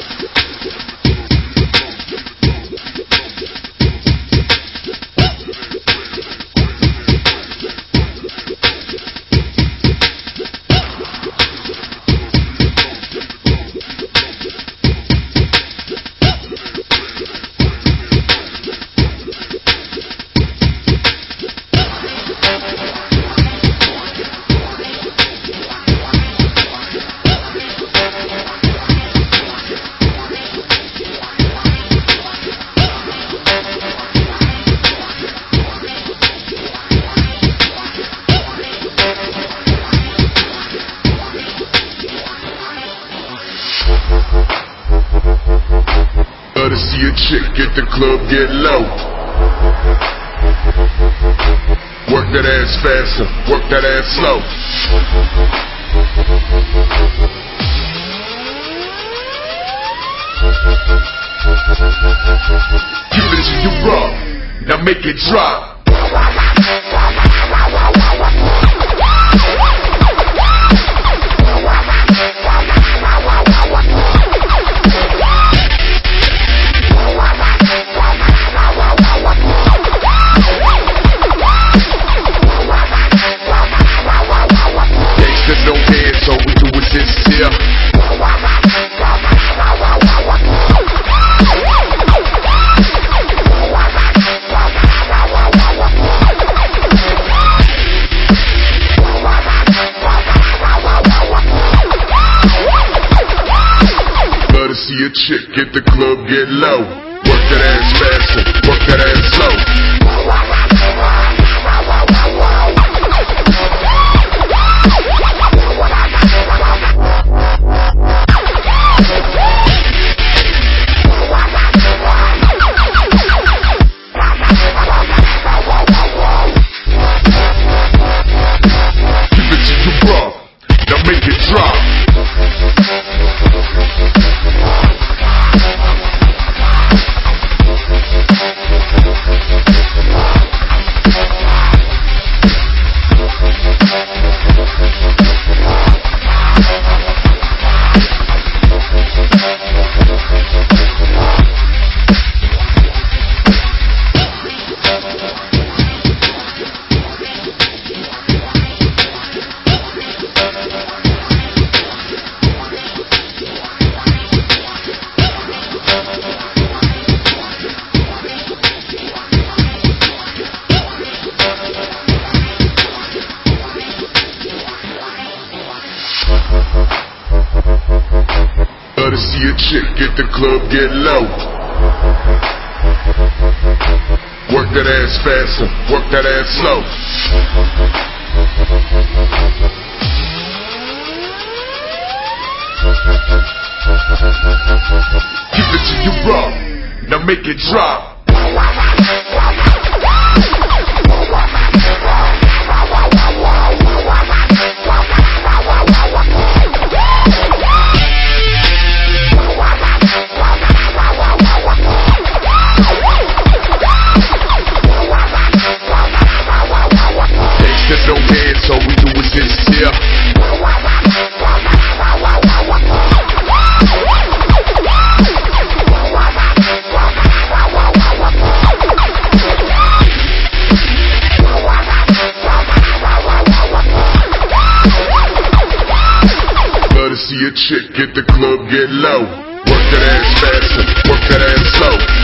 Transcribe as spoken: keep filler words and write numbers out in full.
Love to see a chick at the club get low. Work that ass faster, work that ass slow. Give it to you raw, now make it drop. No hands, so we do it sincere. Love to see a chick at the club get low. Work that ass faster, work that ass slow. Make it drop. Love to see a chick at the club get low. Work that ass faster, work that ass slow. Give it to you raw, now make it drop. No hands, so we do it sincere. Love to see a chick at the club get low. Work that ass faster, work that ass slow.